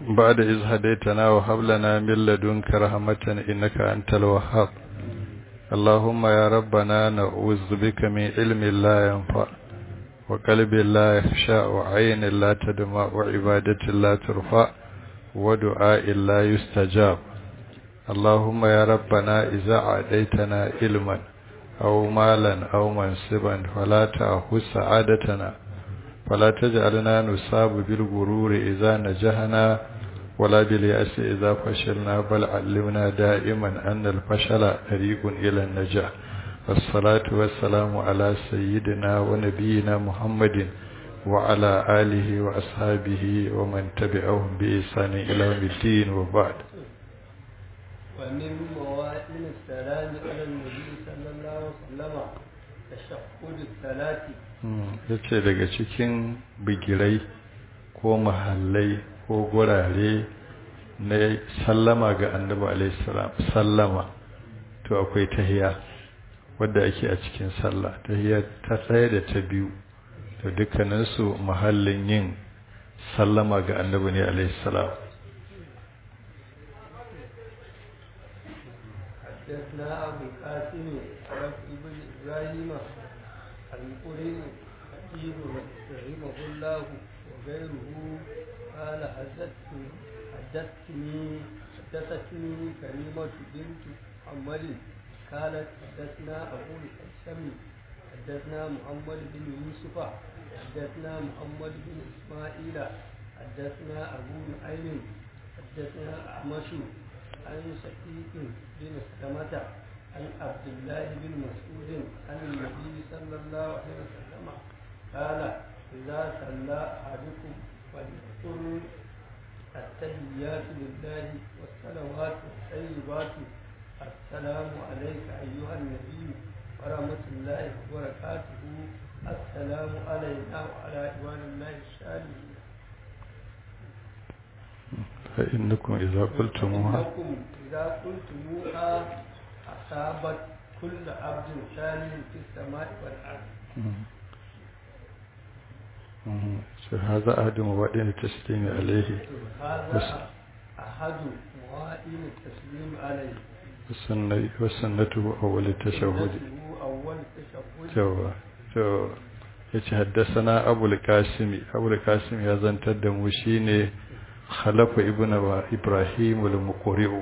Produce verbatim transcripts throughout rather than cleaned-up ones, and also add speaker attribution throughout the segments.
Speaker 1: بعد إذ هديتنا وهب لنا من لدنك رحمة إنك أنت الوهاب اللهم يا ربنا نعوذ بك من علم لا ينفع وقلب لا يخشى وعين لا تدمع وعبادة لا ترفع ودعاء لا يستجاب اللهم يا ربنا إذا عديتنا علما أو مالا أو منصبا فلا تأخذ سعادتنا فلا تجعلنا نصاب بالغرور إذا نجحنا ولا باليأس إذا فشلنا بل علمنا دائما أن الفشل طريق إلى النجاح والصلاة والسلام على سيدنا ونبينا محمد وعلى آله وأصحابه ومن تبعهم بإحسان إلى يوم الدين وبعد.
Speaker 2: ومن موائل السلام على النبي صلى الله عليه وسلم تشهد الصلاة.
Speaker 1: yace daga cikin bigirai ko mahallai ko gurare na sallama ga annabi alaihi salam sallama to akwai tahiyya wadda ake a cikin sallah tahiyya ta tsaye da ta biyu to dukkanin su mahallin yin sallama ga annabi ne alaihi salam.
Speaker 2: حدثنا أبو القاسم ابن إبراهيم المقري حكيم رحمه الله وغيره قال حدثتني حدثتني حدثتني كريمة بنت محمد قالت حدثنا أبو القاسم حدثنا محمد بن يوسف حدثنا محمد بن إسماعيل حدثنا أبو نعيم حدثنا أعمش عن شقيق بن سلمة عن عبد الله بن مسعود عن النبي صلى الله عليه وسلم قال إذا صلى أحدكم فليقل التحيات لله والصلوات والطيبات السلام عليك أيها النبي ورحمة الله وبركاته السلام علينا وعلى عباد الله الصالحين.
Speaker 1: فإنكم إذا قلتموها
Speaker 2: فإنكم إذا قلتموها أصابت كل عبد ثاني في السماء والأرض.
Speaker 1: هذا أحد موائل التسليم عليه.
Speaker 2: هذا أحد موائل التسليم عليه.
Speaker 1: وسنته أول التشهد.
Speaker 2: أول التشهد.
Speaker 1: جوا جوا يتحدثنا أبو القاسم أبو القاسم يزن تدموشيني خلف ابن إبراهيم المقرئ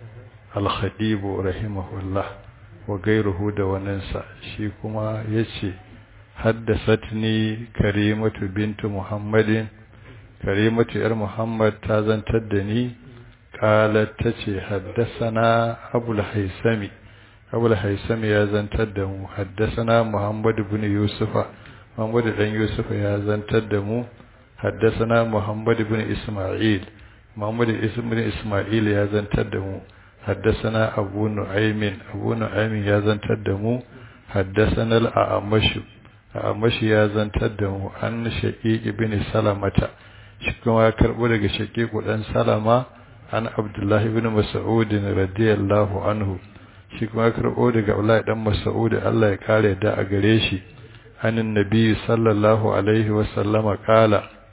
Speaker 1: الخطيب رحمه الله وغيره دوننسا shi kuma yace haddasatni karimatu bintu muhammadin karimatu yar muhammad ta zantar da ni qalat tace haddasana abul haisami abul haisami ya zantar da mu haddasana muhammad ibn yusufa muhammad dan yusufa ya zantar da mu haddasana muhammad ibn isma'il muhammad ibn isma'il ya zantar da mu حدثنا أبو نعيم أبو نعيم يازن تدمو حدثنا الأعمش أعمش يازن تدمو عن شقيق بن سلمة شكما كربو لك شقيق بن سلمة عن عبد الله بن مسعود رضي الله عنه شكما كربو لك أولا دم مسعود الله يقال داء قريشي عن النبي صلى الله عليه وسلم قال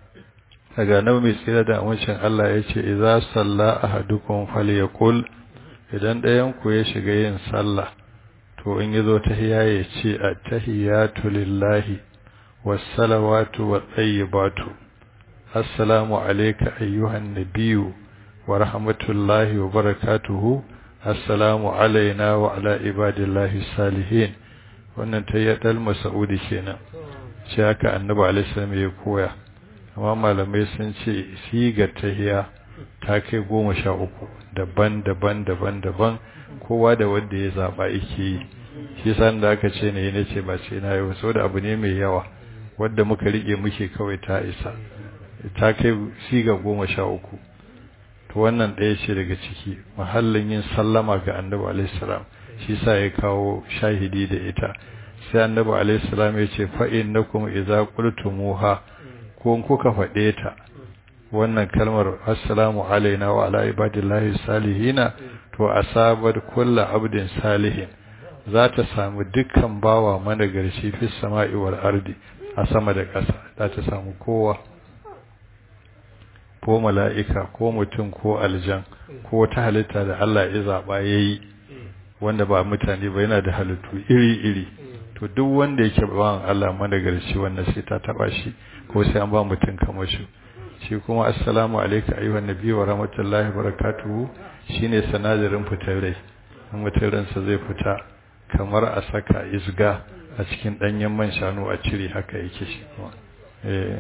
Speaker 1: daga nabi mai tsira da amincin Allah yace idza salla ahadukum falyaqul idan ɗayan ku ya shiga yin sallah to in yazo tahiyya ya ce at-tahiyatu lillahi was-salawatu wat-tayyibatu assalamu alayka ayyuhan nabiyyu wa rahmatullahi wa barakatuhu assalamu alayna wa ala ibadillahi salihin wannan tahiyatul mas'udi kenan shi haka annabi alaihi salam ya koya amma malamai sun ce sigar tahiyya ta kai goma sha uku daban-daban daban-daban kowa da wanda ya zaba yake yi shi san da aka ce ne nace ba ce na yi saboda abu ne mai yawa wanda muka rike muke kawai ta isa ta kai siga goma sha uku to wannan ɗaya ce daga ciki mahallin yin sallama ga annabi alaihi salam shi sa ya kawo shahidi da ita sai annabi alaihi salam ya ce fa innakum idza qultumuha ko kuka faɗe ta wannan kalmar assalamu alaina wa ala ibadillahi salihina to asabar kullu abdin salihin za ta samu dukkan bawa managarci fi sama'i wal ardi a sama da ƙasa za ta samu kowa ko mala'ika ko mutum ko aljan ko wata halitta da Allah ya zaba yayi wanda ba mutane ba, yana da halittu iri-iri, to duk wanda yake bawan Allah managarci wannan sai ta taba shi ko sai an ba mutum kamar shi. Shi kuma assalamu alayka ayyuhan nabiyyu wa rahmatullahi wa barakatuhu shine sanadarin fitar rai. Mutum ransa zai fita kamar a saka isga a cikin danyen man shanu a cire, haka yake shi kuma eh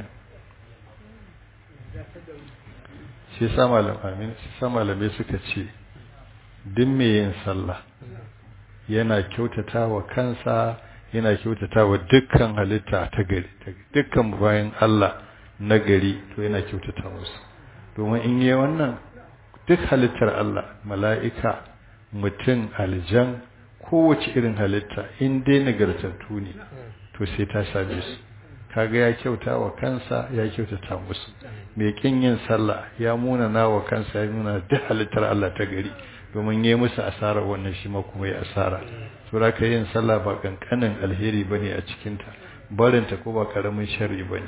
Speaker 1: shi sa malamai sa malamai suka ce duk mai yin sallah yana kyautata wa kansa, yana kyautata wa dukkan halitta ta gari, dukkan bayan Allah na gari, to yana kyautata musu. Domin in yi wannan, duk halittar Allah, mala'ika, mutum, aljan, kowace irin halitta, in dai nagartattu ne, to sai ta same su. Kaga ya kyauta wa kansa, ya kyautata musu. Mai kin yin sallah ya munana wa kansa, ya nuna duk halittar Allah ta gari, domin yi musu asara wannan shi ma kuma ya asara. Sura ka yin sallah ba kankanin alheri bane a cikinta, barinta ko ba karamin sharri bane.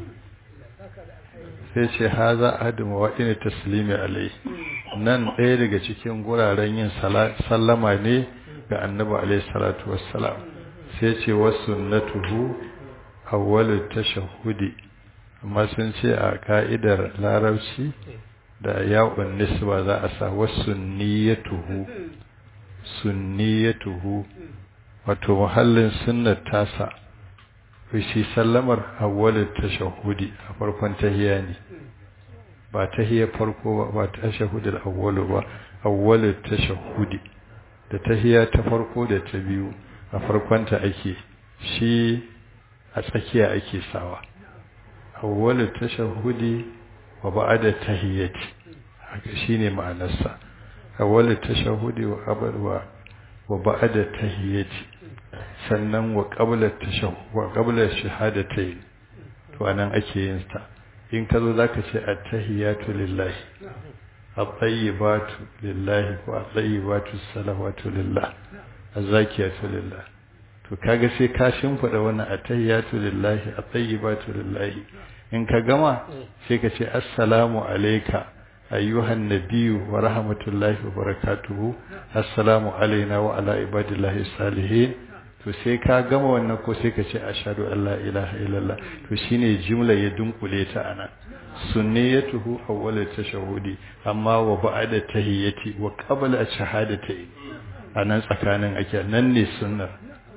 Speaker 1: Sai ce haza adamu wa ina taslimi alai, nan ɗaya daga cikin guraren yin sallama ne ga annabi alaihi salatu wassalam. Sai ce wasunnatuhu awwalu tashahhudi, amma sun ce a ka'idar larabci da ya'un nisba za a sa wasunniyatuhu, sunniyatuhu, wato muhallin sunnar tasa shi sallamar awwalu tashahhudi, a farkon tahiyya ne, ba tahiyya farko ba, ba tashahhudul awwalu ba, awwalu tashahhudi. Da tahiyya ta farko da ta biyu a farkon ta ake, shi a tsakiya ake sawa. Awwalu tashahhudi wa ba'da tahiyyati, haka shine ma'anarsa. Awwalu tashahhudi wa qabla wa ba'da tahiyyati, sannan wa qabla tashahhud wa qabla shahadatayn, to anan ake yin ta. In ka zo zaka ce at-tahiyyatu lillahi, at-tayyibatu lillahi, wa at-tayyibatu salawatu lillah, az-zakiyatu lillah. To kaga sai ka shimfida wannan at-tahiyyatu lillahi, at-tayyibatu lillahi. In ka gama sai ka ce assalamu alayka ayyuhan nabiyyu wa rahmatullahi wa barakatuhu, assalamu alayna wa ala ibadillahi salihin. To sai ka gama wannan ko sai ka ce ashhadu an la ilaha illallah. To shine jumla ya dunkule ta anan, sunniyatuhu awwal tashahhudi, amma wa ba'da tahiyyati wa qabla shahadatayn, anan tsakanin ake, nan ne sunnar.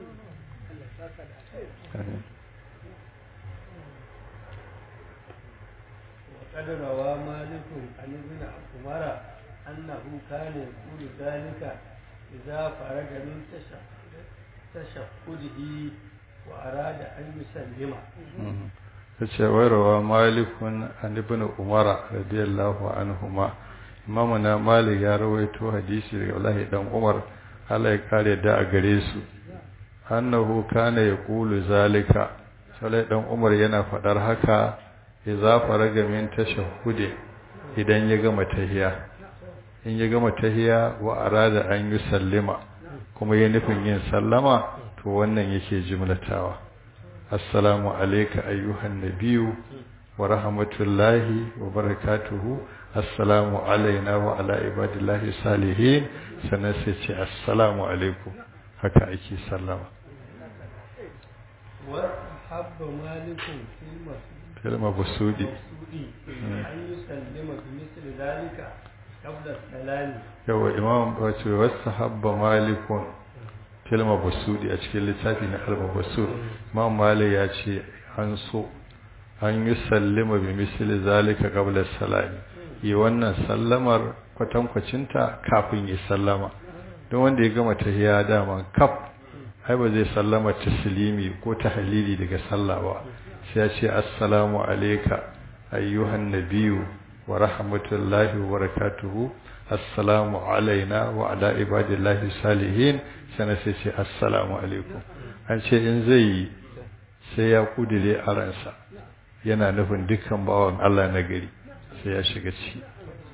Speaker 2: وقد روى مالك عن ابن عمر أنه كان يقول ذلك إذا فرغ من تشهده وأراد أن يسلم.
Speaker 1: وروى مالك عن ابن عمر رضي الله عنهما. إمامنا مالك يا رويته حديثي الله دم عمر الله يقال يدعى غريسو أنه كان يقول ذلك. sai dan Umar yana fadar haka idza faraga min tashahhudi, idan ya gama tahiyya, in ya gama tahiyya wa arada an yusallima, kuma ya nufin yin sallama, to wannan yake jumlatawa assalamu alayka ayyuhan nabiyyu wa rahmatullahi wa barakatuhu, assalamu alayna wa ala ibadillahi salihin, sannan sai ce assalamu alaikum. Haka ake sallama.
Speaker 2: وحب مالك
Speaker 1: في المبسوط
Speaker 2: أن يسلم بمثل ذلك قبل السلام.
Speaker 1: يو إمام وحب مالك في المبسوط أشكال لتابين المبسوط. إمام مالك يأتي أنسو أن يسلم بمثل ذلك قبل السلام. يوانا سلمر kwatan kwacinta kafin ya sallama, don wanda ya gama tahiyya dama kaf ai ba zai sallama taslimi ko tahlili daga sallah ba, sai ya ce assalamu alayka ayyuhan nabiyyu wa rahmatullahi wa barakatuhu, assalamu alaina wa ala ibadillahi salihin, sai sai ce assalamu alaikum. An ce in zai yi sai ya kudire a ransa yana nufin dukkan bawan Allah na gari, sai ya shiga ciki.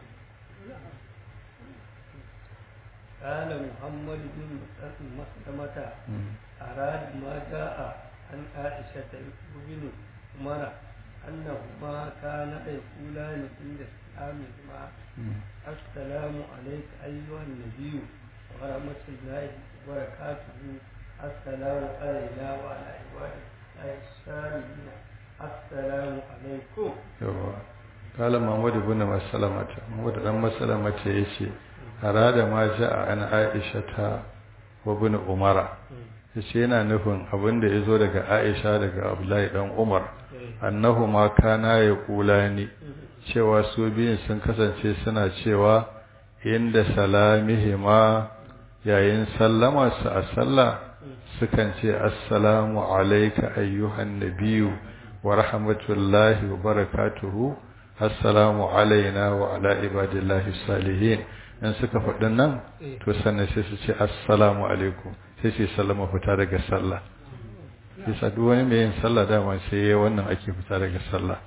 Speaker 2: قال محمد بن مسلمة أراد ما جاء عن عائشة بن عمر أنهما كانا يقولان عند السلامهما السلام عليك أيها النبي ورحمة الله وبركاته السلام علينا وعلى عباد الله الصالحين السلام عليكم.
Speaker 1: قال محمد بن مسلمة محمد بن مسلمة يشي أراد ما جاء عن عائشة وابن عمر yace yana nufin abin da yazo daga Aisha daga Abdullahi dan Umar annahu ma kana yaqulani cewa su biyun sun kasance suna cewa inda salamihima yayin sallama su a sallah sukan ce assalamu alayka ayyuhan nabiyyu wa rahmatullahi wa barakatuhu assalamu alayna wa ala ibadillahi salihin in suka faɗin nan to sannan sai su ce assalamu alaikum sai su sallama fita daga sallah sai duk wani mai yin sallah dama sai wannan ake fita daga sallah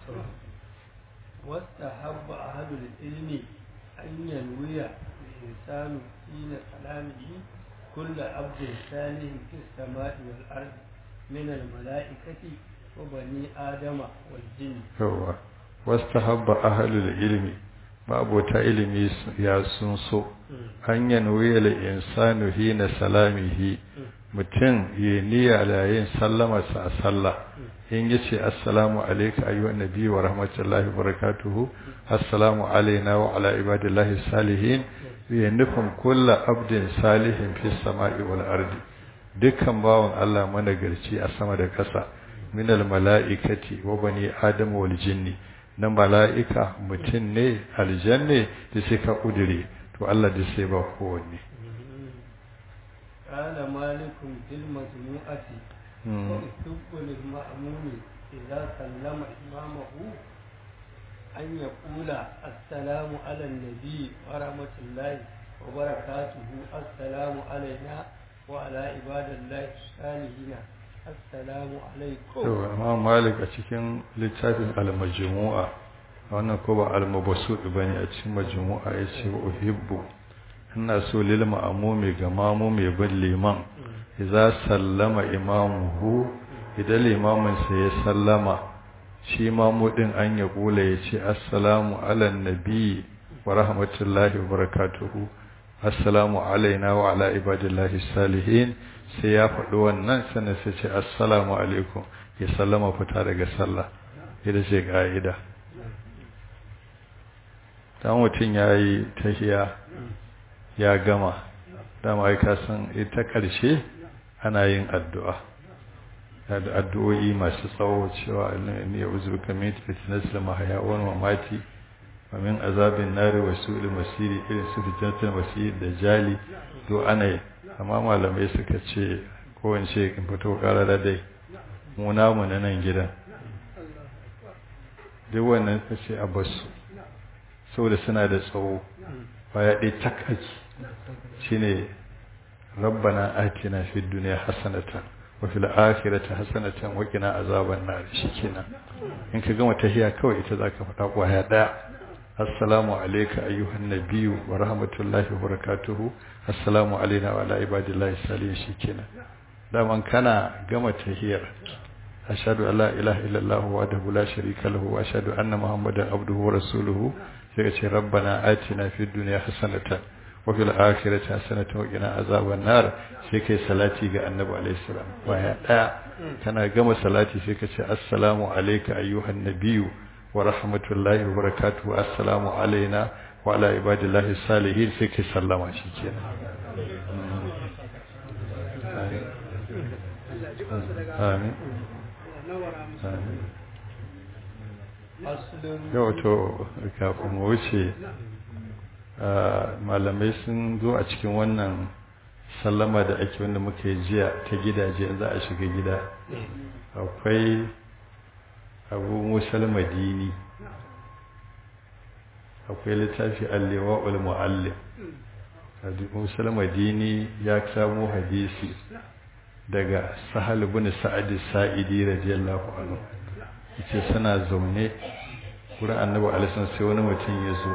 Speaker 2: واستحب أهل العلم أن ينوي الإنسان حين كلامه كل عبد صالح في السماء والأرض من الملائكة وبني آدم والجن.
Speaker 1: هو واستحب أهل العلم babu ta ilimi ya sun so an yanwi al-insanu hina salamihi mutum ya niyya da yin sallama sa sallah in yace assalamu alayka ayyuhan nabiy wa rahmatullahi wa barakatuhu assalamu alayna wa ala ibadillahi salihin ya nufin kullu abdin salihin fis sama'i wal ardi dukkan bawon Allah managarci a sama da ƙasa minal mala'ikati wa bani adam wal jinni na mala'ika mutum ne aljanne da sai ka ƙudure to Allah da sai ba kowanne.
Speaker 2: Ƙala malikun fil majmu'ati wa istubul ma'muni idza sallama imamahu an yaqula assalamu ala nabi wa rahmatullahi wa barakatuhu assalamu alayna wa ala ibadillahi salihin assalamu alaikum.
Speaker 1: To amma Malik a cikin littafin al-majmu'a wannan ko ba al-mabsut bane a cikin majmu'a yace uhibbu ina so lil ma'mumi ga mamumi bil liman idza sallama imamuhu idan limamin sa ya sallama shi mamu din an ya kula yace assalamu ala nabi wa rahmatullahi wa barakatuhu assalamu alaina wa ala ibadillahi salihin sai ya faɗi wannan sannan sai ce assalamu alaikum ya sallama fita daga sallah ita ce ka'ida ta mutum ya yi tahiya ya gama dama ai ka san ita ƙarshe ana yin addu'a da addu'o'i masu tsawo cewa ne ya uzu ka mai fitness da mahaya wani mamati wa min azabin nari wa su'il masiri irin su fitnatul masiri da jali do ana yi amma malamai suka ce kowace in fito karara dai mu namu na nan gidan duk wannan ta ce a basu saboda suna da tsawo baya ɗaya takaki shi ne rabbana atina fi duniya hasanatan wa fil akhirati hasanatan wa qina azaban nar shikenan in ka gama tahiya kawai ita zaka faɗa kwaya ɗaya assalamu alayka ayyuhan nabiyyu wa rahmatullahi wa barakatuhu assalamu alayna wa ala ibadillahi salihin shikenan daman kana gama tahiyar ashhadu an la ilaha illallah wahdahu la sharika lahu wa ashhadu anna muhammadan abduhu wa rasuluhu sai ka ce rabbana atina fid dunya hasanatan wa fil akhirati hasanatan wa qina azaban nar sai kai salati ga annabi alayhi salam baya daya kana gama salati sai ka ce assalamu alayka ayyuhan nabiyyu wa rahmatullahi wa barakatuhu assalamu alayna wa ala ibadillahi salihin sai kai sallama shikenan amin yau to kafin mu wuce malamai sun zo a cikin wannan sallama da ake wanda muka yi jiya ta gidaje za a shiga gida akwai abu musal madini akwai littafi allewa ul-mu'allim abu musal madini ya samu hadisi daga sahal bin sa'id sa'idi radiyallahu anhu yace suna zaune wurin annabi alaihi sai wani mutum ya zo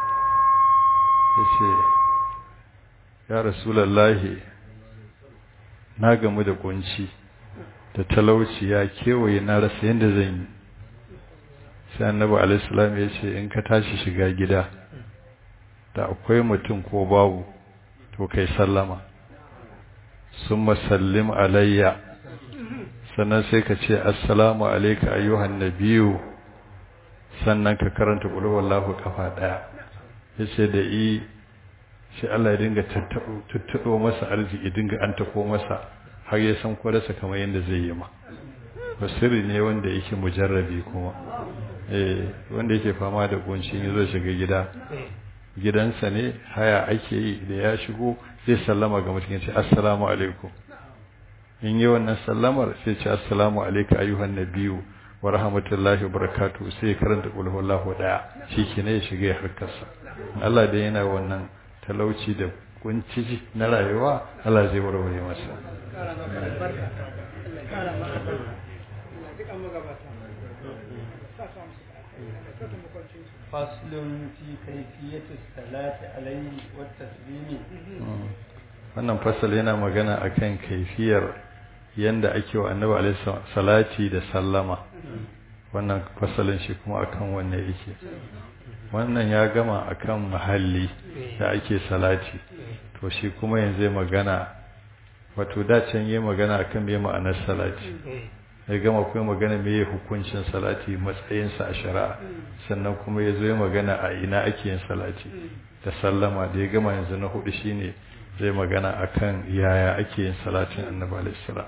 Speaker 1: yace ya rasulullahi na gamu da kunci da talauci ya kewaye na rasa yanda zan yi sai annabi alaihi salam ya ce in ka tashi shiga gida da akwai mutum ko babu to kai sallama summa sallim alayya sannan sai ka ce assalamu alayka ayyuhan nabiyyu sannan ka karanta qul huwallahu kafa daya yace da i sai Allah ya dinga tattado masa arziki dinga an tako masa har ya san kwarasa kamar yanda zai yi ma basiri ne wanda yake mujarrabi kuma eh wanda yake fama da kunci ne zai shiga gida gidansa ne haya ake yi da ya shigo zai sallama ga mutum yace assalamu alaikum in yi wannan sallamar sai ce assalamu alayka ayyuhan nabiyyu wa rahmatullahi wa barakatuh sai karanta qul huwallahu daya shikenan ya shiga harkarsa Allah da yana wannan talauci da kunci na rayuwa Allah zai warware masa
Speaker 2: faslun fi kayfiyati salati alayhi wa taslimi
Speaker 1: wannan fasal yana magana akan kaifiyar yanda ake wa annabi alaihi salati da sallama wannan fasalin shi kuma akan wanne yake wannan ya gama akan mahalli da ake salati to shi kuma yanzu magana wato da can yayi magana akan me ma'anar salati ya gama kuma magana me hukuncin salati matsayin sa a shari'a sannan kuma yazo ya magana a ina ake yin salati da sallama da ya gama yanzu na hudu shine zai magana akan yaya ake yin salatin annabi alaihi salam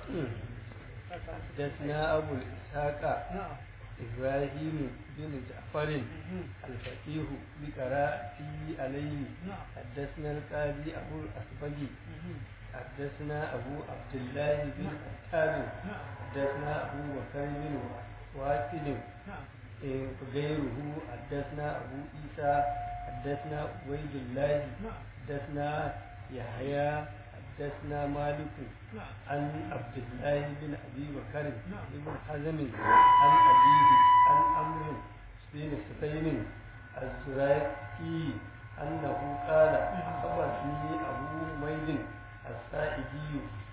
Speaker 2: حدثنا أبو إسحاق إبراهيم بن جعفر الفقيه بقراءته عليه حدثنا القاضي أبو الأسبجي حدثنا أبو عبد الله بن عتاب حدثنا أبو بكر بن واكد غيره حدثنا أبو عيسى حدثنا عبيد الله حدثنا يحيى حدثنا مالك عن عبد الله بن أبي بكر بن حزم عن أبيه عن عمرو بن سفيان الزرقي أنه قال أخبرني أبو حميد السائدي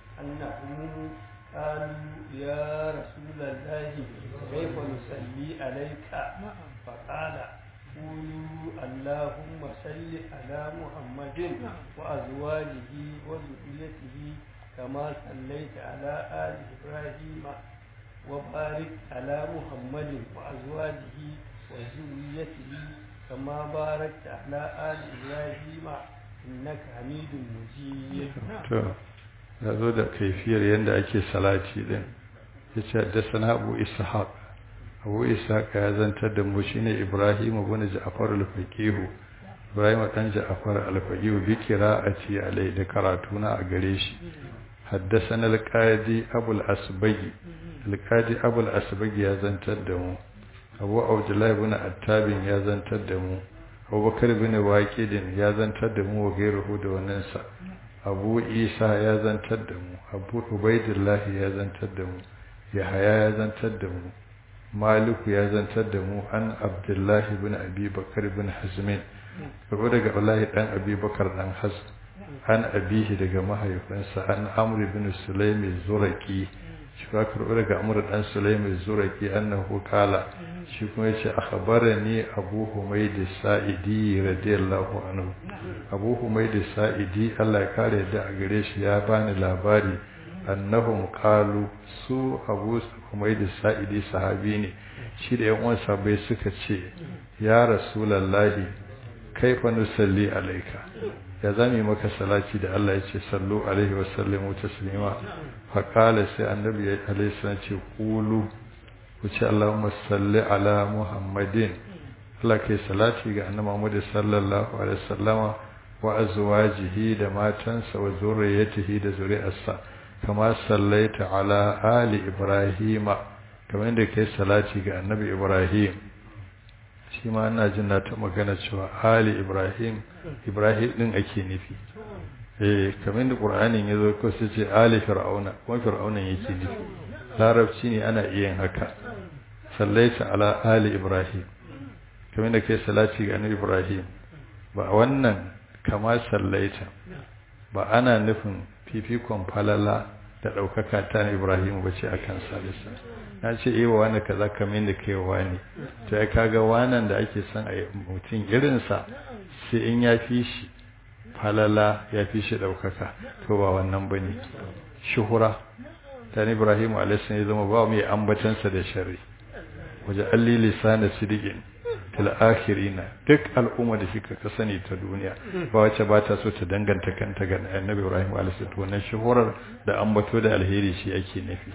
Speaker 2: أنهم قالوا يا رسول الله كيف نصلي عليك فقال قولوا اللهم صل على محمد وأزواجه وذريته كما صليت على آل إبراهيم وبارك على محمد وأزواجه وذريته كما باركت على آل إبراهيم إنك حميد مجيد.
Speaker 1: هذا ده كيفية يند أكي صلاتي ده. يتحدثنا أبو إسحاق. abu isa ka ya zantar da mu shine ibrahim ibn ja'far al-faqih ibrahim dan ja'far al-faqih bi qira'ati alai da karatuna a gare shi haddathana al-qadi abu al-asbagi al-qadi abu al-asbagi ya zantar da mu abu abdullah ibn attab ya zantar da mu abubakar ibn waqidin ya zantar da mu wa gairuhu da wannan sa abu isa ya zantar da mu abu ubaidillah ya zantar da mu yahaya ya zantar da mu maliku ya zantar da mu an abdullahi bin abi bakar bin hazmin karbo daga wallahi dan abi bakar dan hazm an abihi daga mahaifinsa an amr bin sulaimi zuraki shi ka karbo daga amr dan sulaimi zuraki annahu kala shi kuma yace akhbarani abu humayd sa'idi radiyallahu anhu abu humayd sa'idi Allah ya kare da a gare shi ya bani labari annahum qalu su abu humayd sa'idi sahabi ne shi da yan uwan sahabbai suka ce ya rasulullahi kaifa nusalli alayka ya zami maka salati da Allah ya ce sallu alaihi wa sallimu taslima fa qala sai annabi alaihi salam ce qulu ku ce allahumma salli ala muhammadin Allah kai salati ga annabi Muhammad sallallahu alaihi wasallama wa azwajihi da matansa wa zurriyyatihi da zuri'arsa kama sallaita ala ali ibrahima kamar yadda kai salati ga annabi ibrahim shi ma ina jin na ta magana cewa ali ibrahim ibrahim din ake nufi eh kamar da qur'anin yazo ko sai ce ali fir'auna kuma fir'aunan yake nufi larabci ne ana iya yin haka sallaita ala ali ibrahim kamar da kai salati ga annabi ibrahim ba wannan kama sallaita ba ana nufin fifikon falala da ɗaukaka ta Ibrahim ba ce akan salisa na ce iya wani kaza kamar yadda kai wani to ya kaga wanan da ake son a mutum irinsa sai in ya fi shi falala ya fi shi ɗaukaka to ba wannan ba ne shuhura ta Ibrahim alaihi ya zama ba mai ambatansa da shari waje alli lisana sidiqin fil akhirina duk al'umma da shika ka sani ta duniya ba wacce ba ta so ta danganta kanta ga annabi Ibrahim alaihi salatu wannan shuhurar da ambato da alheri shi yake nufi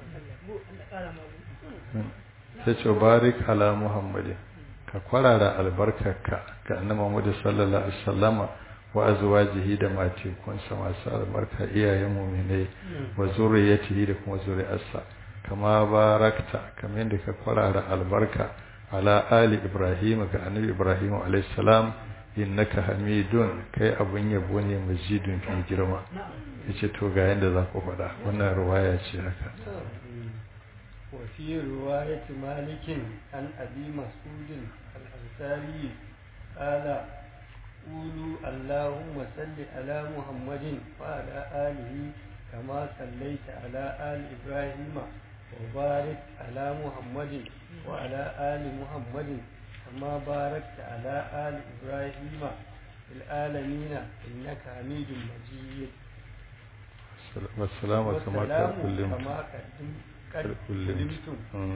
Speaker 1: sai ce barik ala muhammadin ka kwarara albarkarka ga annabi Muhammad sallallahu alaihi wasallama wa azwajihi da matekunsa masu albarka iyayen mu'minai wa zuriyatihi da kuma zuri'arsa kama barakta kamar yadda ka kwarara albarka ala ali ibrahim ga annabi ibrahim alayhi salam innaka hamidun kai abun yabo ne majidun fi girma yace to ga yanda za ku faɗa wannan riwaya ce haka
Speaker 2: wa fi riwayat malik an abi mas'ud al-ansari qala qulu allahumma salli ala muhammadin wa ala alihi kama sallaita ala ali ibrahim وبارك على محمد وعلى آل محمد كما باركت على آل إبراهيم في العالمين إنك حميد مجيد
Speaker 1: والسلام كما قد
Speaker 2: كلمتم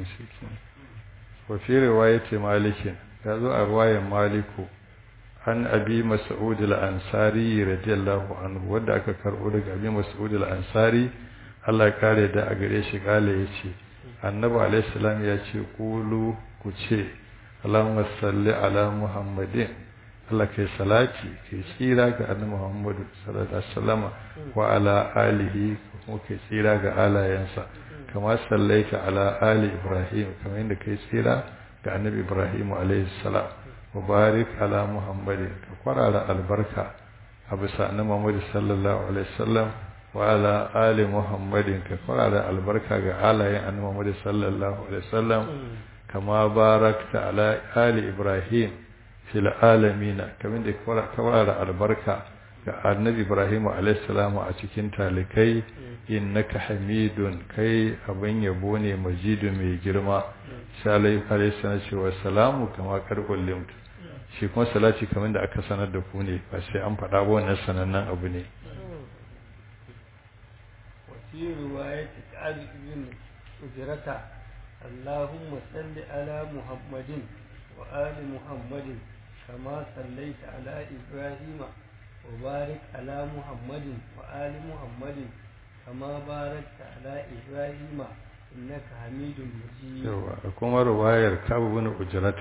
Speaker 1: وفي رواية مالك هذا رواية مالك عن أبي مسعود الأنصاري رضي الله عنه ودعك كرؤلك أبي مسعود الأنصاري Allah kare da a gare shi kale yace annabi alayhi salam ya ce qulu ku ce Allahumma salli ala muhammadin Allah kai salati kai tsira ga annabi Muhammad sallallahu alaihi wasallam wa ala alihi kuma kai tsira ga alayansa kama sallaita ala ali ibrahim kamar yadda kai tsira ga annabi ibrahim alayhi salam wa barik ala muhammadin ka kwarara albarka a bisa annabi Muhammad sallallahu alaihi wasallam وعلى آل محمد كفر البركة على أن محمد صلى الله عليه وسلم كما باركت على آل إبراهيم في العالمين كما كفر البركة النبي إبراهيم عليه السلام أتكين تالكي إنك حميد كي أبن يبوني مجيد من جرما سالي عليه السلام والسلام كما كرقل لمت shi kuma salati kamar da aka sanar da ku ne ba sai an faɗa ba wannan sanannen abu ne
Speaker 2: في رواية كعب بن أجرة اللهم صل على محمد وآل محمد كما صليت على إبراهيم وبارك على محمد وآل محمد كما باركت على إبراهيم إنك حميد مجيد.
Speaker 1: كما رواية كعب بن أجرة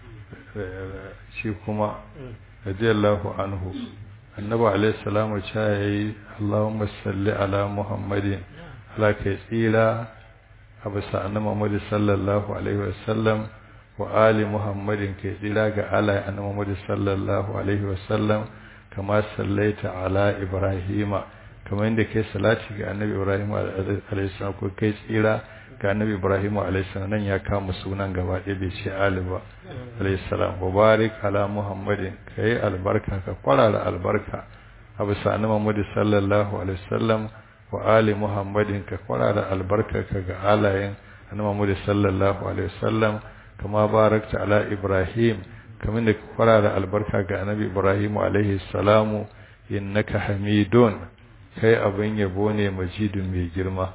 Speaker 1: شيكما رضي الله عنه annabi alayhi salamu cha yayi Allahumma salli ala Muhammadin ala kai tsira abisa annabi Muhammad sallallahu alaihi wasallam wa ali Muhammadin kai tsira ga ala annabi Muhammad sallallahu alaihi wasallam kama sallaita ala Ibrahima kamar inda kai salati ga annabi Ibrahim alaihi salam ko kai tsira ga annabi Ibrahim alaihi salam nan ya kama sunan gaba ɗaya bai ce ali ba alaihi salam mubarak ala Muhammadin kai albarka ka kwarara albarka abu sa'an Muhammad sallallahu alaihi wasallam wa ali Muhammadin ka kwarara albarka ka ga alayen annabi Muhammad sallallahu alaihi wasallam kama barakta ala Ibrahim kamar da ka kwarara albarka ga annabi Ibrahim alaihi salamu innaka hamidun kai abin yabo ne majidun mai girma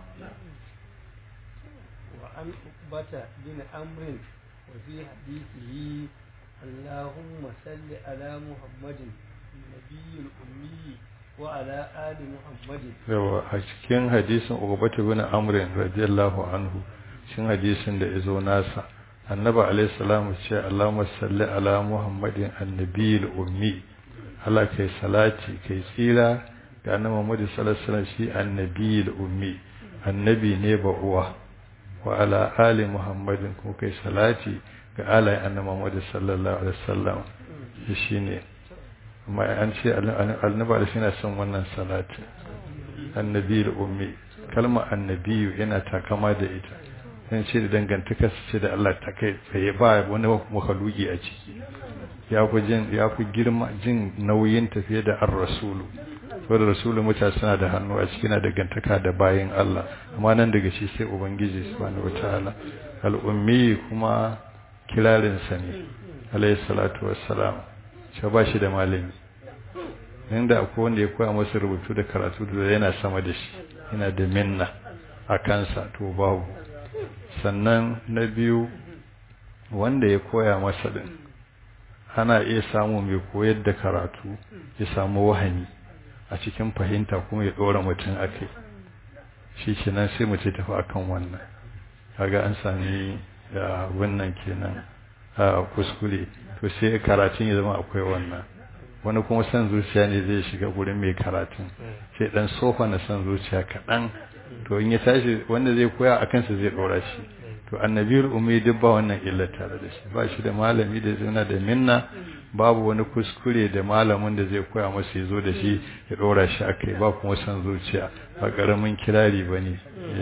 Speaker 2: وعن عقبة بن عمرو وفي حديثه اللهم صل على محمد النبي الأمي وعلى آل محمد.
Speaker 1: yawa a cikin hadisin Uqbah bin Amr radiyallahu anhu cikin hadisin da izo nasa annabi alayhi salamu ce Allahumma salli ala Muhammadin annabiyil ummi Allah kai salati kai tsira ga annabi Muhammad sallallahu alaihi wasallam shi annabiyil ummi annabi ne ba uwa wa ala ali Muhammadin kuma kai salati ga alayen annabi Muhammad sallallahu alaihi wasallam shine amma an ce annabi shi na son wannan salati annabiyul ummi kalma annabiyu yana takama da ita dan ce da dangantaka ce da Allah ta kai tsaye ba wani makhluki a ciki ya ku jin ya ku girma jin nauyin tafiye da ar-rasulu saboda rasulun mutane suna da hannu a cikin dangantaka da bayin Allah amma nan daga shi sai ubangiji subhanahu wataala al-ummi kuma kirarin sa ne alayhi salatu wassalam shi ba shi da malami inda akwai wanda ya koya masa rubutu da karatu da yana sama da shi yana da minna a kansa to babu sannan na biyu wanda ya koya masa din ana iya samu mai koyar da karatu ya samu wahani a cikin fahimta kuma ya dora mutum akai shi kenan sai mutum tafi akan wannan kaga an sami da wannan kenan a kuskure to sai karatun ya zama akwai wannan wani kuma san zuciya ne zai shiga gurin mai karatun sai dan sofa na san zuciya kaɗan to in ya tashi wanda zai koya a kansa zai ɗora shi to annabiyul ummi duk ba wannan illar tare da shi ba shi da malami da zai da minna babu wani kuskure da malamin da zai koya masa ya zo da shi ya ɗora shi a kai ba kuma san zuciya ba ƙaramin kirari ba ne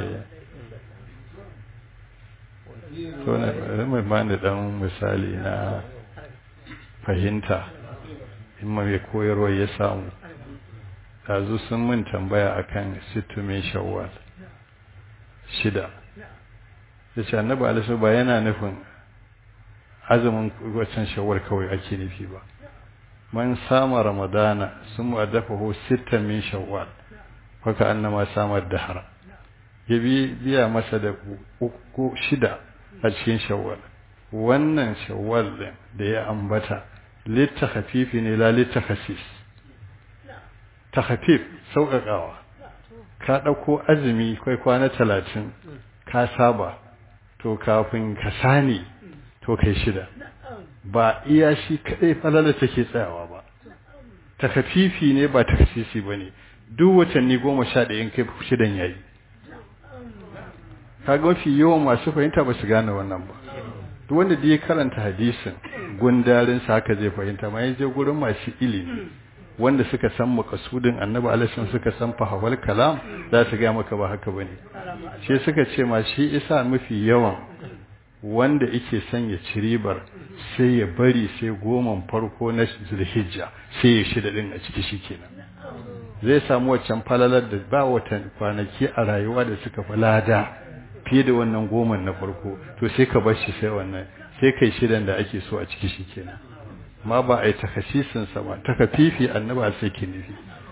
Speaker 1: to na mai ba da ɗan misali na fahimta in mai koyarwa ya samu ɗazu sun mun tambaya akan situmin shawwal shida da ce annabi alisu ba yana nufin azumin watan shawwal kawai ake nufi ba man sama ramadana sun mu'addafa ho sita min shawwal haka annama samar dahara ya biya masa da uku shida a cikin shawwal wannan shawwal din da ya ambata littafafifi ne la littafasis takhafif sauƙaƙawa ka ɗauko azumi kai kwana talatin ka saba to kafin ka sani to kai shida ba iya shi kaɗai falala take tsayawa ba takhafifi ne ba takhasisi ba ne duk watanni goma sha ɗaya in kai shidan yayi kaga mafi yawan masu fahimta ba su gane wannan ba duk wanda da ya karanta hadisin gundarinsa haka zai fahimta ma ya je gurin masu ilimi wanda suka san makasudin annabi alaihi suka san fahawal kalam za su ga maka ba haka bane shi suka ce ma shi isa mafi yawan wanda yake son ya ci ribar sai ya bari sai goman farko na zulhijja sai ya shida din a ciki shikenan zai samu wancan falalar da ba watan kwanaki a rayuwa da suka falada fiye da wannan goman na farko to sai ka bar shi sai wannan sai kai shidan da ake so a ciki shikenan ma ba a yi takasisinsa ba takafifi annaba sai ke nufi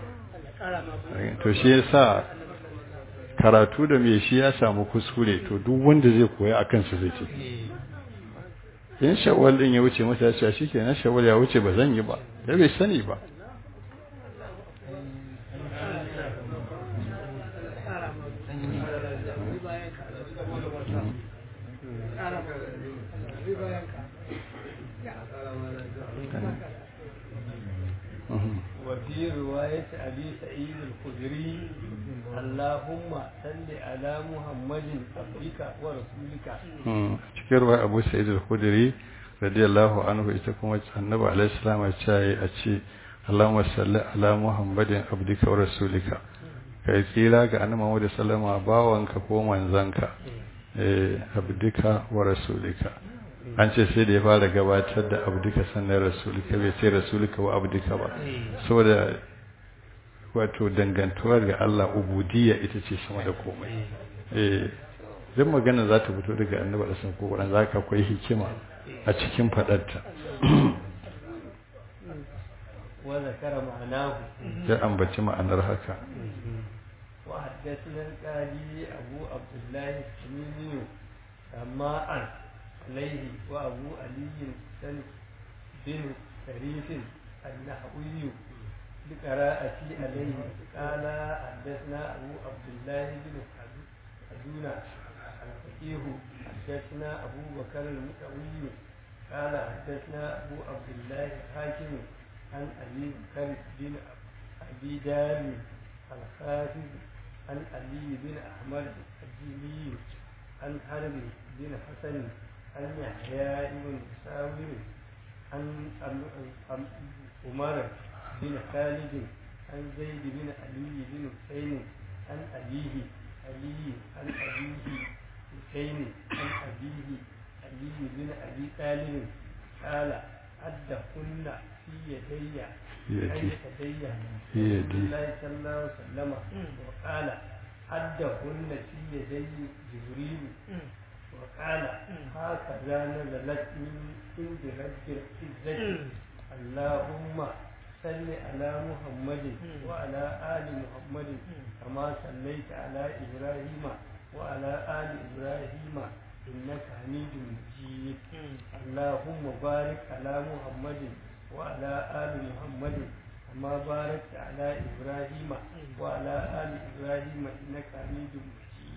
Speaker 1: to shi yasa karatu da mai shi ya samu kuskure to duk wanda zai koya a kansa zai ce in shawwal din ya wuce masa ya ce shi kenan shawwal ya wuce ba zan yi ba da bai sani ba
Speaker 2: وفي رواية أبي سعيد الخدري اللهم صل على محمد عبدك ورسولك
Speaker 1: cikin ruwa Abu Sa'id al-Khudri radiyallahu anhu ita kuma annabi alaihi salam ya ce a ce Allahumma salli ala Muhammadin abdika wa rasulika kai tsira ga annabi Muhammad sallama bawanka ko manzanka eh abdika wa rasulika an ce sai da ya fara gabatar da abdika sannan rasulika bai sai rasulika wa abdika ba saboda wato dangantuwar ga Allah ubudiyya ita ce sama da komai eh duk magana za ta fito daga annabi da sun kokarin zaka akwai hikima a cikin fadarta
Speaker 2: wa zakara ma'anahu
Speaker 1: ya ambaci ma'anar haka
Speaker 2: wa haddathana al-qadi abu abdullah al-tamimi amma an عليه وأبو علي سن بن شريف النحوي بقراءة عليه قال حدثنا أبو عبد الله بن حدون الفقيه حدثنا أبو بكر المتوي قال حدثنا أبو عبد الله الحاكم عن أبي بكر بن أبي دار الحافظ عن علي بن أحمد الديني عن حرب بن حسن عن يحيى بن ساور عن عمر بن خالد عن زيد بن علي بن حسين عن أبيه علي عن أبيه حسين عن أبيه علي بن أبي طالب قال عدهن في يدي
Speaker 1: يدي
Speaker 2: أي يدي
Speaker 1: في يدي
Speaker 2: الله صلى الله عليه وسلم وقال عدهن في يدي جبريل وقال هكذا نزلت من عند رب العزة اللهم صل على محمد وعلى آل محمد كما صليت على إبراهيم وعلى آل إبراهيم إنك حميد مجيد اللهم بارك على محمد وعلى آل محمد كما باركت على إبراهيم وعلى آل إبراهيم إنك حميد مجيد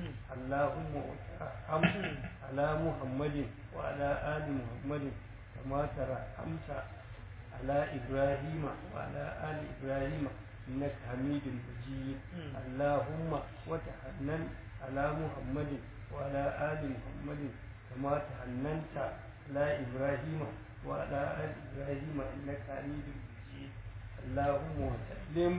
Speaker 2: اللهم ارحم على محمد وعلى آل محمد كما ترحمت على إبراهيم وعلى آل إبراهيم إنك حميد مجيد اللهم وتحنن على محمد وعلى آل محمد كما تحننت على إبراهيم وعلى آل إبراهيم إنك حميد مجيد اللهم وسلم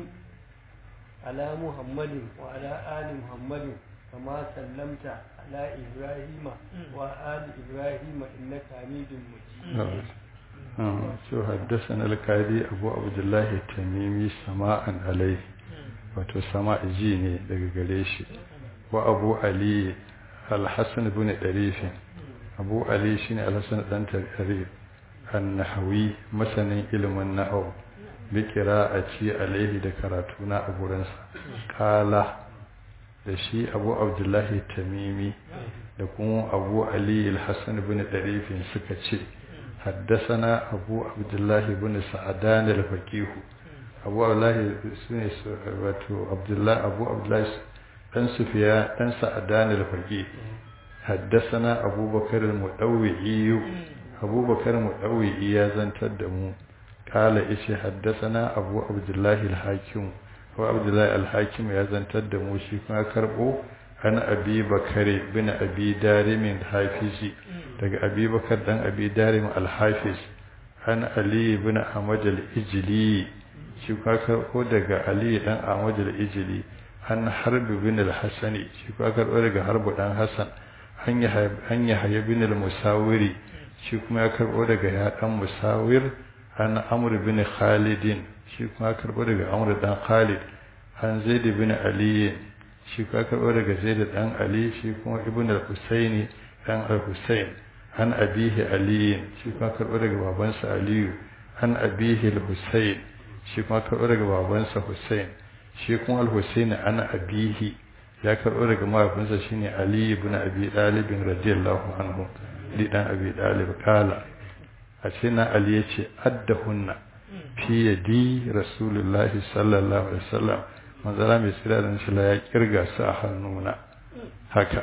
Speaker 2: على محمد وعلى آل محمد كما سلمت على إبراهيم وآل إبراهيم إنك حميد مجيد.
Speaker 1: شو حدثنا القاضي أبو عبد الله التميمي سماعا عليه wato sama ji ne daga gare shi wa abu ali al-hasan ibn darifin abu ali shine al-hasan dan tarif an-nahawi masanin ilimin nahwu bi qira'ati alaihi da karatu na a gurinsa kala da shi abu abdullahi tamimi da kuma abu ali al-hasan ibn darifin suka ce حدثنا أبو عبد الله بن سعدان الفقيه أبو عبد الله سنة عبد الله أبو عبد الله بن سفيان بن سعدان الفقيه حدثنا أبو بكر المدوعي أبو بكر المدوعي يزن تدمو قال إيش حدثنا أبو عبد الله الحاكم أبو عبد الله الحاكم يزن تدمو شيكما كربو أنا أبي بكر بن أبي دارم الحافظي daga abi bakar dan abi darim al-hafiz an ali ibn ahmad al-ijli shi ka karbo daga ali dan ahmad al-ijli an harb ibn al-hasani shi ka karbo daga harb dan hasan hanya hanya hayy ibn al-musawiri shi kuma ya karbo daga ya dan musawir an amr ibn khalid shi kuma karbo daga amr dan khalid an zaid ibn ali shi ka karbo daga zaid dan ali shi kuma ibn al-husaini dan al-husain an abihi ali shi kuma karɓo daga babansa aliyu an abihi al-husayn shi kuma karɓo daga babansa husayn shi kuma al-husayn an abihi ya karɓo daga mahaifinsa shine ali ibn abi talib radiyallahu anhu li dan abi talib kala a ce na ali yace addahunna fi yadi rasulullahi sallallahu alaihi wasallam manzara mai tsira da shi ya kirga su a hannuna haka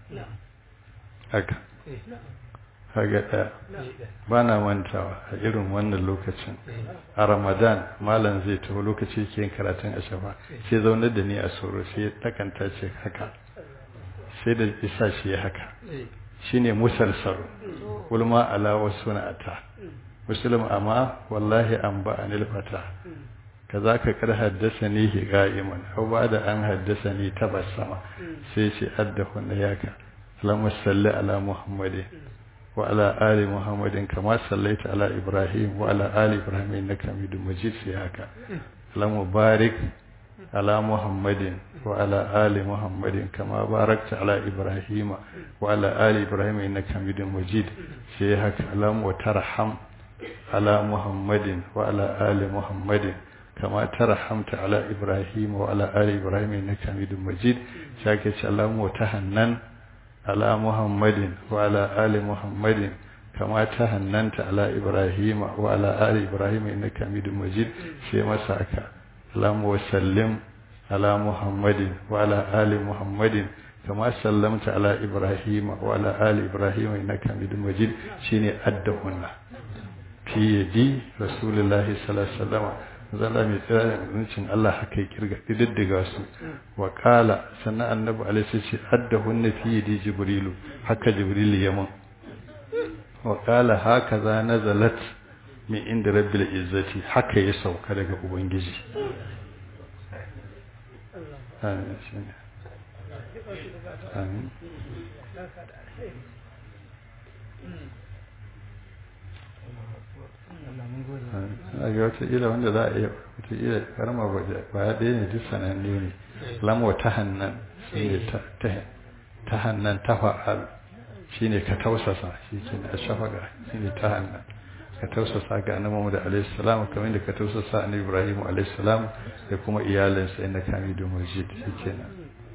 Speaker 1: haka kaga ɗaya ba na mantawa a irin wannan lokacin a ramadan malam zai taho lokaci ke yin karatun ashafa sai zaunar da ni a soro sai ya takanta ce haka sai da isa shi ya haka shine musalsal ulma ala wasu na'ata muslim amma wallahi an ba anil fata kaza ka kar haddasa ni ga'iman aw ba da an haddasa ni tabassama sai ce addahu yaka Allahumma salli ala muhammadin وعلى آل محمد كما صليت على إبراهيم وعلى آل إبراهيم إنك حميد مجيد سياك اللهم بارك على محمد وعلى آل محمد كما باركت على إبراهيم وعلى آل إبراهيم إنك حميد مجيد سياك اللهم وترحم على محمد وعلى آل محمد كما ترحمت على إبراهيم وعلى آل إبراهيم إنك حميد مجيد سياك اللهم وتهنن على محمد وعلى آل محمد كما تهننت على إبراهيم وعلى آل إبراهيم إنك حميد مجيد في مساك اللهم وسلم على محمد وعلى آل محمد كما سلمت على إبراهيم وعلى آل إبراهيم إنك حميد مجيد شيني أدهن في يدي رسول الله صلى الله عليه وسلم zalla mai tsaya rincin Allah haka ya kirga diddiga su wa kala sannan annabi alaihi ce addahunna fi yadi jibrilu haka jibril yaman wa kala haka za nazalat min inda rabbil izzati haka ya sauka daga ubangiji amin amin a ga wata ila wanda za a iya wata ila karama ba ya ɗaya ne duk sananne ne lamwa ta hannan shi ne ta hannan ta fa'al shi ne ka tausasa shi ke da shafaga shi ne ta hannan ka tausasa ga annabi Muhammad alaihi salam kamar da ka tausasa annabi Ibrahim alaihi salam da kuma iyalansa inna Hamidum Majid shi kenan.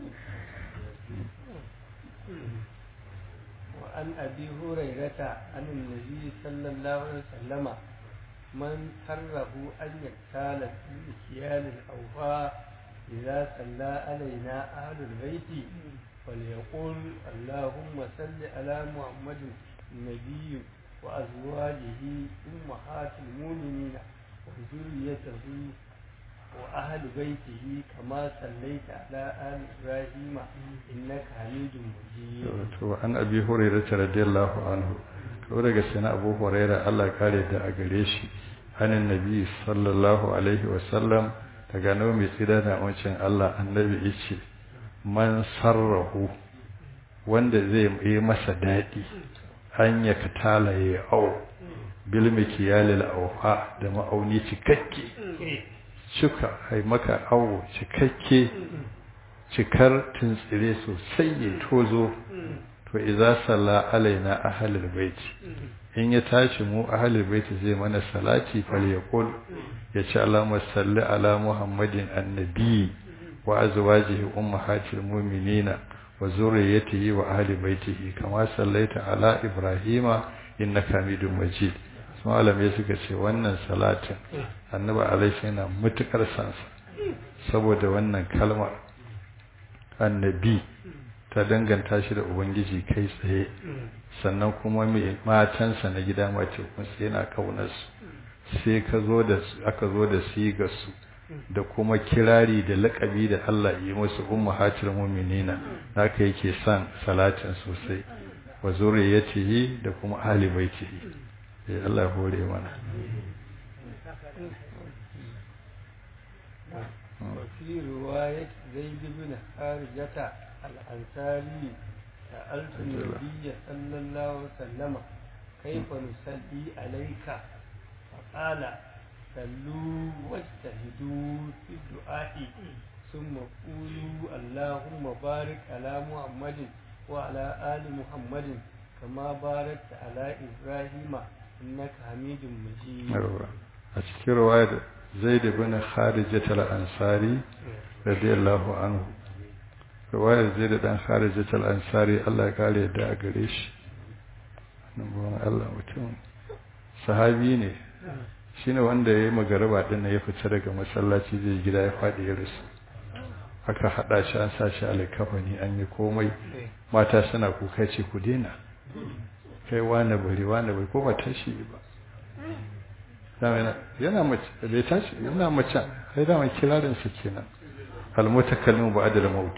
Speaker 2: وعن أبي هريرة عن النبي صلى الله عليه وسلم من سره أن يقتال في مكيال الأوفاء إذا صلى علينا أهل البيت فليقول اللهم صل على محمد النبي وأزواجه أمهات المؤمنين وذريته وأهل بيته كما صليت على آل إبراهيم إنك حميد مجيد.
Speaker 1: وعن أبي هريرة رضي الله عنه كورا سيدنا أبو هريرة الله قال ده أغريش عن النبي صلى الله عليه وسلم تغانو ميسيدنا وانشان الله النبي إيشي من سره wanda zai yi masa daɗi an ya katala ya au bil mikiyalil auha da ma'auni cikakke cika ai maka awo cikakke cikar tuntsire sosai ya tozo to idza salla alaina ahlul bait in ya tashi mu ahlul bait zai mana salati fal yaqul ya ce Allahumma salli ala muhammadin annabi wa azwajihi ummahatil mu'minina wa zurriyyatihi wa ahli baitihi kama sallaita ala ibrahima innaka hamidum majid. malamai suka ce wannan salatin annabi alaihi yana mutukar sansa saboda wannan kalmar annabi ta danganta shi da ubangiji kai tsaye sannan kuma mai matansa na gida mace kuma sai yana kaunar su sai ka zo da aka zo da sigar su da kuma kirari da laƙabi da Allah yi musu ummahatul mu'minina haka yake son salatin sosai wa zuriyatihi da kuma ahli baitihi. Allah hore mana.
Speaker 2: وفي رواية زيد بن خارجة الأنصاري سألت النبي صلى الله عليه وسلم كيف نصلي عليك فقال صلوا واجتهدوا في الدعاء ثم قولوا اللهم بارك على محمد وعلى آل محمد كما باركت على إبراهيم إنك حميد مجيد.
Speaker 1: أذكر رواية زيد بن خارجة الأنصاري رضي الله عنه. رواية زيد بن خارجة الأنصاري الله قال يدعى قريش نبوان الله mutum sahabi ne shine wanda yayi magaraba din ya fita daga masallaci zai gida ya fadi ya rusu aka hada shi an sa shi alkafani an yi komai mata suna kuka ce ku dena kai wani bari wani bari ko ba tashi ba yana mace bai tashi yana mace sai da mai kirarin su kenan almutakallimu ba'da al-maut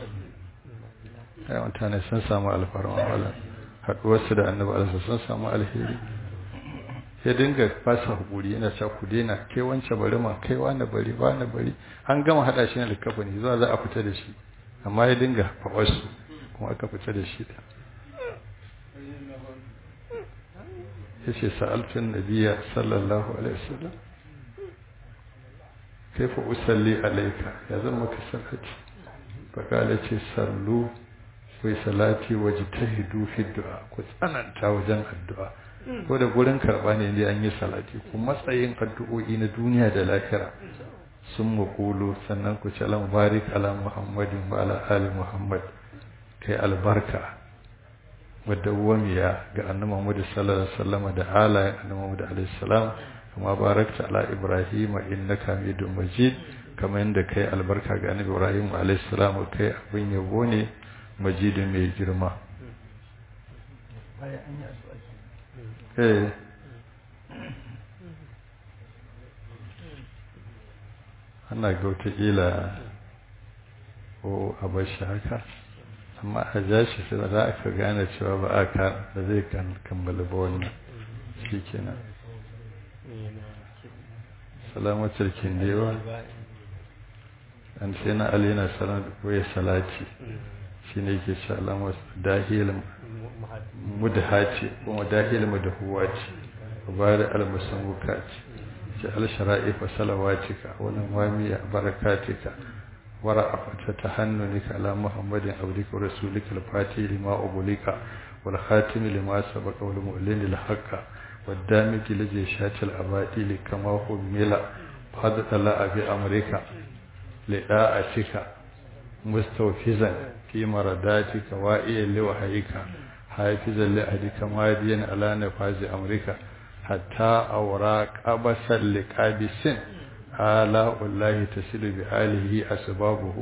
Speaker 1: ai mutane sun samu alfarma wala haduwar su da annabi Allah sun samu alheri ya dinga fasa hukuri yana cewa ku dena kai wance bari ma kai wani bari wani bari an gama hada shi ne likafani zuwa za a fita da shi amma ya dinga fawasu kuma aka fita da shi da yace sa'altun nabiyya sallallahu alaihi wasallam kaifa usalli alayka ya zama ka salati fa kala ce sallu kai salati wajtahidu fi du'a ku tsananta wajen addu'a ko da gurin karba ne inda an yi salati ku matsayin addu'o'i na duniya da lahira sun makulu sannan ku ce Allahumma barik ala Muhammadin wa ala ali Muhammad kai albarka wadawwamiya ga annabi Muhammad sallallahu alaihi wasallam da alayen annabi Muhammad alaihi salam kuma barakta ala Ibrahim innaka Hamidum Majid kamar yadda kai albarka ga annabi Ibrahim alaihi salam kai abin yabo ne majidin mai girma eh ana ga wata ila ko abashi haka amma a ja shi sai za a ka gane cewa ba a ka da zai kammala ba wannan shi kenan salamatar kindewa an sai na alina sanar da koya salati shi ne ke ce alamar dahil mudhaci kuma dahil mudhuwaci وبارك المسموكات جعل شرائف صلواتك ونوامي بركاتك ورأفة تحننك على محمد عبدك ورسولك الفاتح لما أبليك والخاتم لما سبق والمؤلن الحق والدامج لجيشات الأباطيل كما حمل فضل بأمرك لداعتك مستوفزا في مرداتك وائيا لوحيك حافظا لأهدك ماديا على نفاذ أمرك حتى أوراق أبسا لقابس آلاء الله تسل بآله أسبابه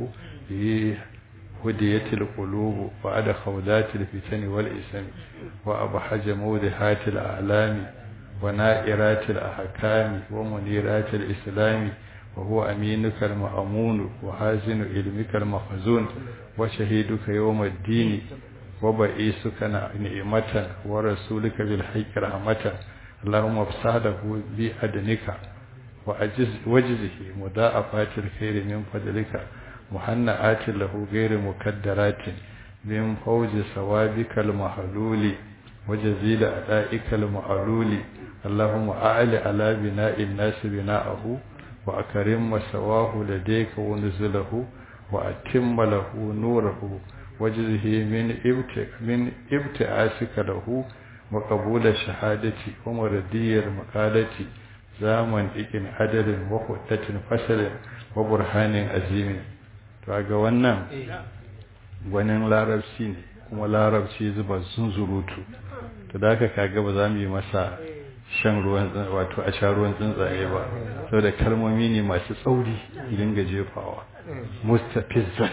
Speaker 1: بهدية القلوب بعد خوذات الفتن والإسم وأبحج موضحات الأعلام ونائرات الأحكام ومنيرات الإسلام وهو أمينك المأمون وحازن علمك المخزون وشهيدك يوم الدين وبئيسك نعمة ورسولك بالحق رحمة اللهم افسح له بأدنك وأجز وجزه مضاعفات الخير من فضلك محنآت له غير مكدرات من فوز ثوابك المحلول وجزيل أدائك المعلول اللهم أعل على بناء الناس بناءه وأكرم مسواه لديك ونزله وأتم له نوره وجزه من ابتع من ابتعاسك له وقبول الشهادة ومردي المقالة زامن إكن عدل وخطة فصل وبرهان عظيم فأقا wannan gwanin larabci ne kuma larabci zuba zunzurutu to da haka kaga ba za mu yi masa shan ruwan wato a sha ruwan tsuntsaye ba saboda kalmomi ne masu tsauri idan ga jefawa mustafizan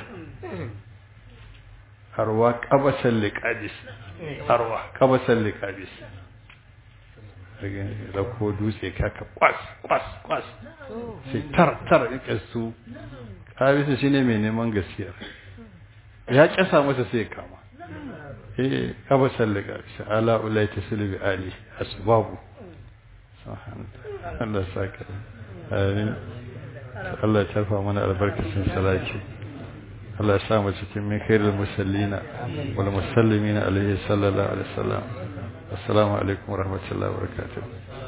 Speaker 1: arwa qabasan liqabis arwa qabasan liqabis da ko dutse kaka kwas kwas kwas sai tar tar yake su kabisa shine mai neman gaskiya ya kasa masa sai kama eh qabasan liqabis ala ulai taslu bi ali asbabu Allah saka amin Allah ya tarfa mana albarkacin salati Allah ya sa mu cikin min khairul musallina wal musallimina alaihi sallallahu alaihi wasallam assalamu alaikum wa rahmatullahi wa barakatuh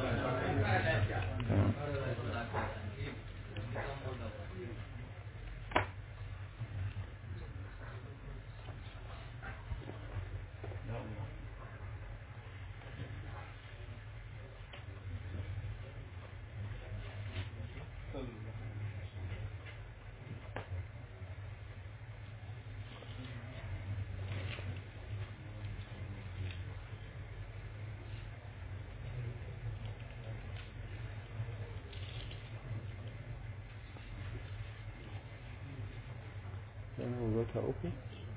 Speaker 1: wata uku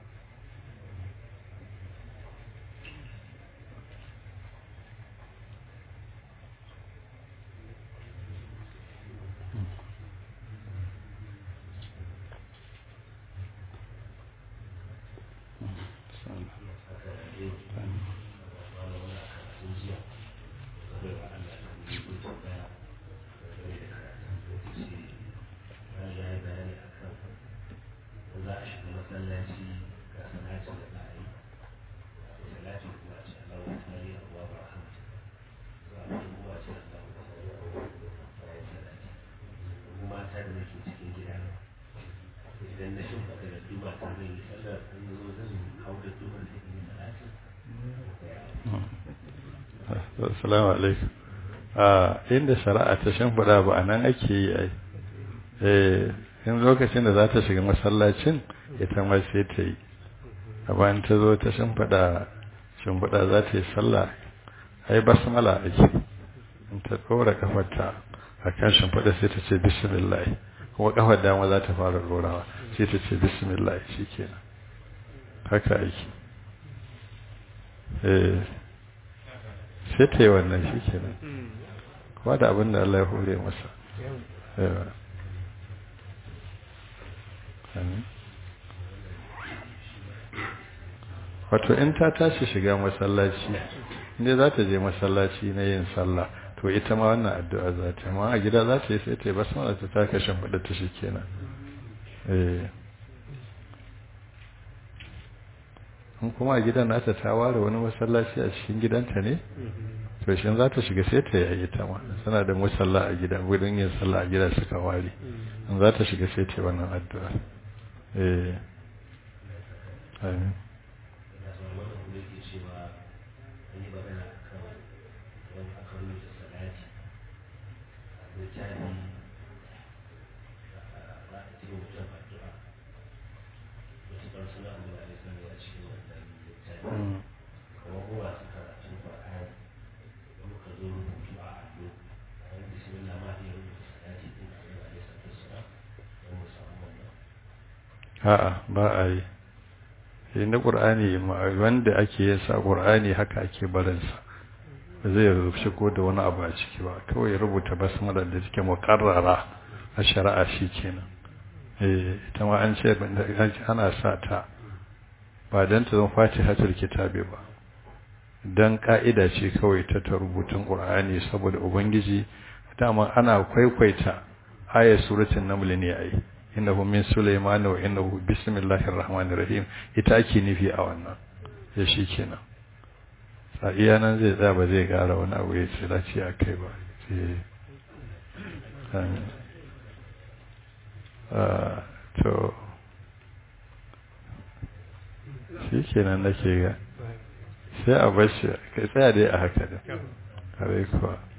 Speaker 1: Assalamu alaikum. A inda shari'a ta shimfiɗa ba a nan ake yi ai. Eh, in lokacin da za ta shiga masallacin ita ma sai ta yi. A bayan ta zo ta shimfiɗa shimfiɗa za ta yi sallah ai basmala ake. In ta ɗora kafarta a kan shimfiɗa sai ta ce bismillah. Kuma kafar dama za ta fara ɗorawa sai ta ce bismillah shikenan. Haka ake. Eh sai ta yi wannan shi kenan kuma da abin da Allah ya hore masa wato in ta tashi shiga masallaci inda za ta je masallaci na yin sallah to ita ma wannan addu'a za ta ma a gida za ta yi sai ta yi basmala ta taka shimfiɗa ta shi kenan in kuma a gidan nata ta ware wani masallaci a cikin gidanta ne to shi za ta shiga sai ta yayi ta ma suna da musalla a gida gudun yin sallah a gida suka ware in za ta shiga sai ta wannan addu'a eh amin a'a ba a yi shi na ƙur'ani wanda ake yin sa ƙur'ani haka ake barinsa ba zai shigo da wani abu a ciki ba kawai rubuta basmala da take muqarrara a shari'a shi kenan eh ita ma an ce ana sa ta ba dan ta zama fatihatul kitabi ba dan ka'ida ce kawai ta ta rubutun ƙur'ani saboda ubangiji dama ana kwaikwaita ayat suratul naml ne ai innahu min sulaiman wa innahu bismillahir rahmanir rahim ita ake nufi a wannan ya shi kenan sai iya nan zai tsaya ba zai gara wani abu ya ce dace a kai ba sai amin ah to shi kenan nake ga sai a bashi kai tsaya dai a haka da kare kuwa